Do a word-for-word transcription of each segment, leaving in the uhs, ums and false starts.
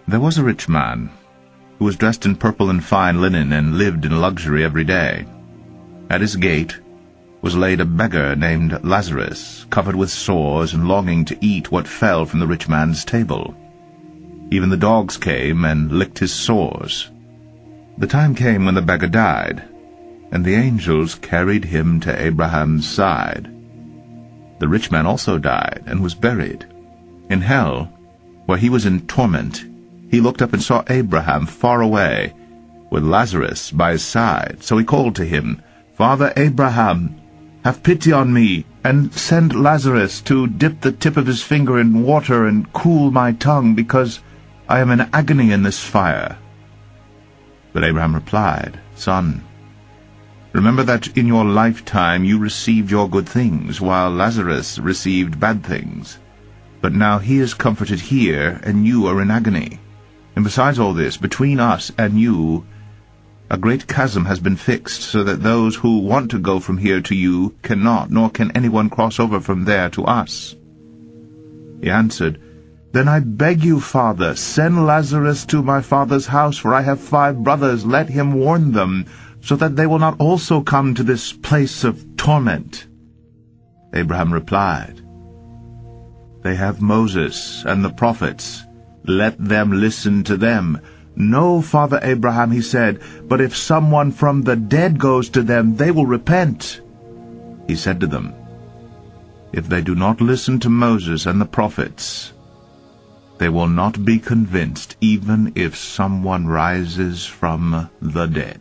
There was a rich man who was dressed in purple and fine linen and lived in luxury every day. At his gate was laid a beggar named Lazarus, covered with sores and longing to eat what fell from the rich man's table. Even the dogs came and licked his sores. The time came when the beggar died, and the angels carried him to Abraham's side. The rich man also died and was buried. In hell, where he was in torment, he looked up and saw Abraham far away, with Lazarus by his side. So he called to him, "Father Abraham, have pity on me, and send Lazarus to dip the tip of his finger in water and cool my tongue, because I am in agony in this fire." But Abraham replied, "Son, remember that in your lifetime you received your good things, while Lazarus received bad things. But now he is comforted here, and you are in agony. And besides all this, between us and you a great chasm has been fixed, so that those who want to go from here to you cannot, nor can anyone cross over from there to us." He answered, "Then I beg you, Father, send Lazarus to my father's house, for I have five brothers. Let him warn them, so that they will not also come to this place of torment." Abraham replied, "They have Moses and the prophets. Let them listen to them." "No, Father Abraham," he said, "but if someone from the dead goes to them, they will repent." He said to them, "If they do not listen to Moses and the prophets, they will not be convinced, even if someone rises from the dead."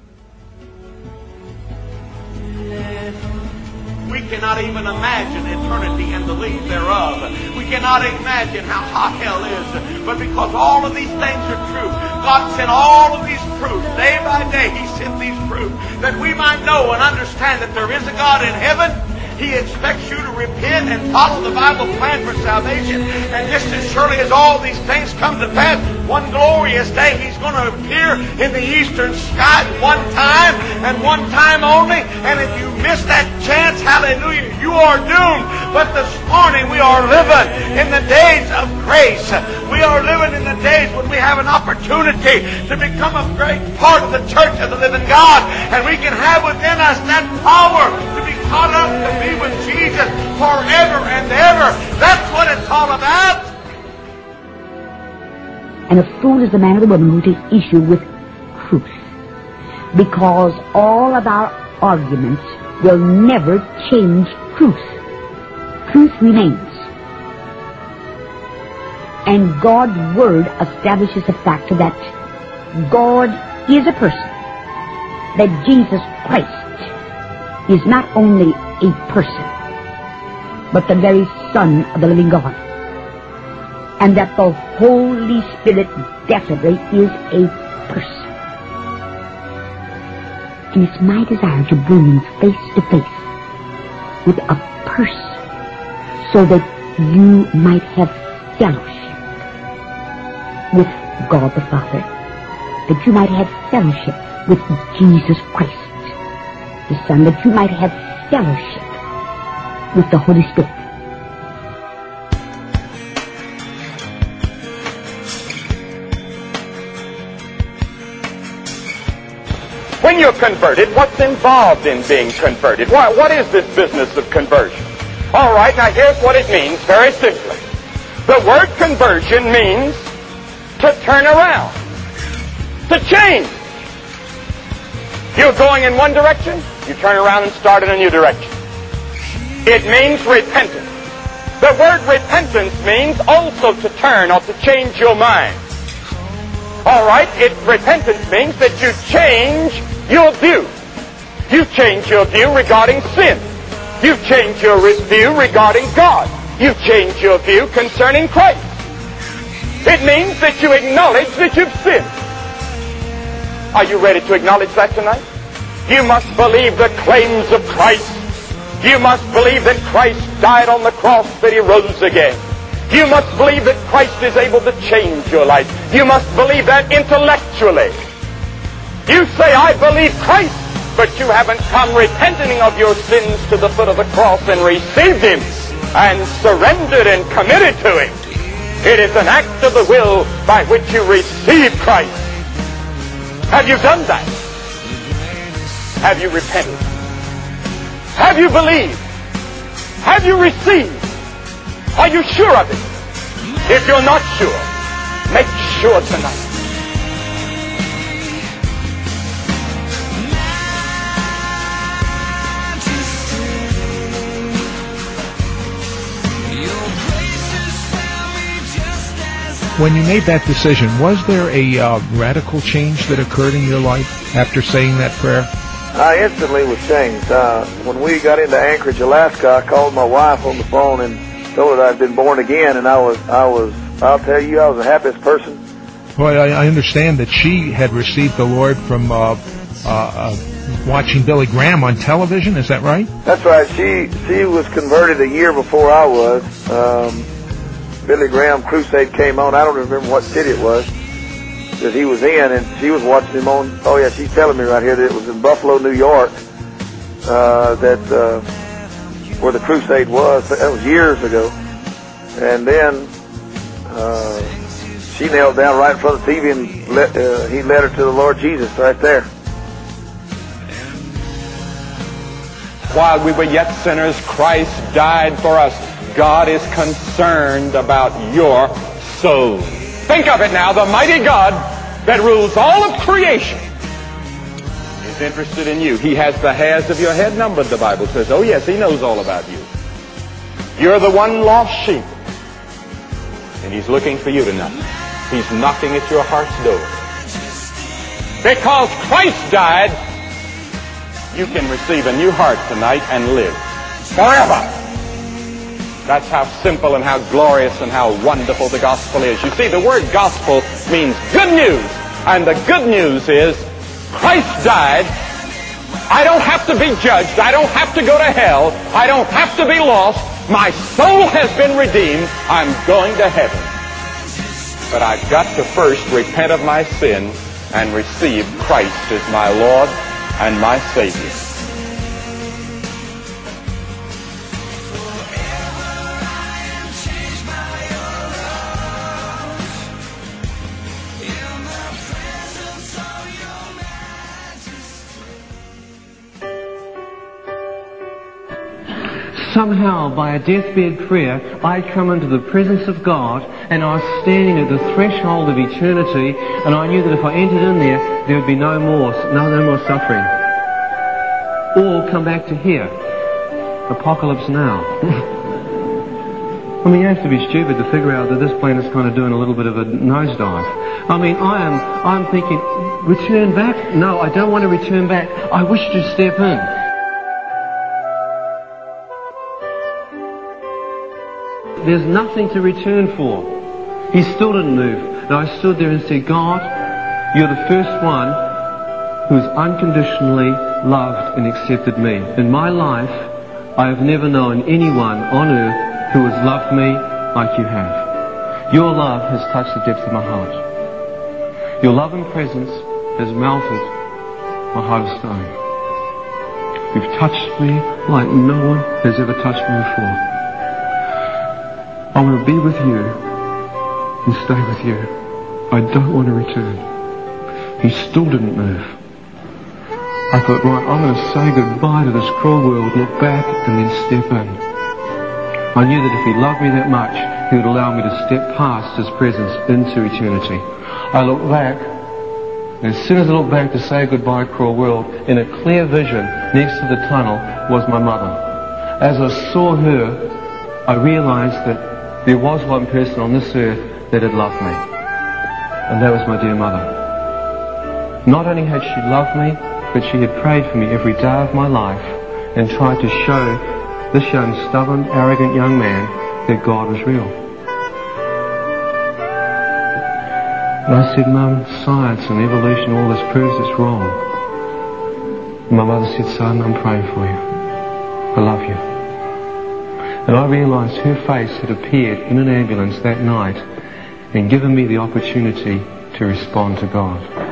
We cannot even imagine eternity and the leave thereof. We cannot imagine how hot hell is. But because all of these things are true, God sent all of these proofs. Day by day He sent these proofs that we might know and understand that there is a God in heaven. He expects you to repent and follow the Bible plan for salvation. And just as surely as all these things come to pass, one glorious day He's going to appear in the eastern sky one time and one time only. And if you miss that chance, hallelujah, you are doomed. But this morning we are living in the days of grace. We are living in the days when we have an opportunity to become a great part of the church of the living God. And we can have within us that power to be caught up to be with Jesus forever and ever. That's what it's all about. And a fool is the man or the woman who takes issue with truth, because all of our arguments will never change truth. Truth remains. And God's Word establishes the fact that God is a person, that Jesus Christ is not only a person, but the very Son of the living God, and that the Holy Spirit definitely is a person. And it's my desire to bring him face to face with a person, so that you might have fellowship with God the Father, that you might have fellowship with Jesus Christ the Son, that you might have fellowship with the Holy Spirit. When you're converted, what's involved in being converted? What, what is this business of conversion? All right, now here's what it means very simply. The word conversion means to turn around, to change. You're going in one direction, you turn around and start in a new direction. It means repentance. The word repentance means also to turn or to change your mind. All right, it, repentance means that you change your view. You change your view regarding sin. You change your view regarding God. You change your view concerning Christ. It means that you acknowledge that you've sinned. Are you ready to acknowledge that tonight? You must believe the claims of Christ. You must believe that Christ died on the cross, that He rose again. You must believe that Christ is able to change your life. You must believe that intellectually. You say, I believe Christ, but you haven't come repenting of your sins to the foot of the cross and received Him and surrendered and committed to Him. It is an act of the will by which you receive Christ. Have you done that? Have you repented? Have you believed? Have you received? Are you sure of it? If you're not sure, make sure tonight. When you made that decision, was there a uh, radical change that occurred in your life after saying that prayer? I instantly was changed. Uh, when we got into Anchorage, Alaska, I called my wife on the phone and told her that I'd been born again, and I was, I was, I'll tell you, I was the happiest person. Well, I, I understand that she had received the Lord from uh, uh, uh, watching Billy Graham on television. Is that right? That's right. She she was converted a year before I was. Um, Billy Graham crusade came on. I don't remember what city it was that he was in, and she was watching him on. Oh yeah, she's telling me right here that it was in Buffalo, New York, uh, that uh, where the crusade was. That was years ago. And then uh, she knelt down right in front of the T V, and let, uh, he led her to the Lord Jesus right there. While we were yet sinners, Christ died for us. God is concerned about your soul. Think of it now, the mighty God that rules all of creation is interested in you. He has the hairs of your head numbered, the Bible says. Oh yes, He knows all about you. You're the one lost sheep, and He's looking for you tonight. He's knocking at your heart's door. Because Christ died, you can receive a new heart tonight and live forever. That's how simple and how glorious and how wonderful the gospel is. You see, the word gospel means good news. And the good news is Christ died. I don't have to be judged. I don't have to go to hell. I don't have to be lost. My soul has been redeemed. I'm going to heaven. But I've got to first repent of my sin and receive Christ as my Lord and my Savior. Somehow, by a deathbed prayer, I come into the presence of God, and I was standing at the threshold of eternity, and I knew that if I entered in there, there would be no more, no, no more suffering. Or come back to here. Apocalypse now. I mean, you have to be stupid to figure out that this planet's kind of doing a little bit of a nosedive. I mean, I am, I'm thinking, return back? No, I don't want to return back. I wish to step in. There's nothing to return for. He still didn't move. And I stood there and said, God, you're the first one who's unconditionally loved and accepted me. In my life, I have never known anyone on earth who has loved me like you have. Your love has touched the depths of my heart. Your love and presence has melted my heart of stone. You've touched me like no one has ever touched me before. I want to be with you and stay with you. I don't want to return. He still didn't move. I thought, right, I'm going to say goodbye to this cruel world, look back, and then step in. I knew that if He loved me that much, He would allow me to step past His presence into eternity. I looked back, and as soon as I looked back to say goodbye, cruel world, in a clear vision next to the tunnel was my mother. As I saw her, I realized that there was one person on this earth that had loved me, and that was my dear mother. Not only had she loved me, but she had prayed for me every day of my life and tried to show this young, stubborn, arrogant young man that God was real. And I said, Mum, science and evolution, all this proves it's wrong. And my mother said, son, I'm praying for you. I love you. And I realised her face had appeared in an ambulance that night and given me the opportunity to respond to God.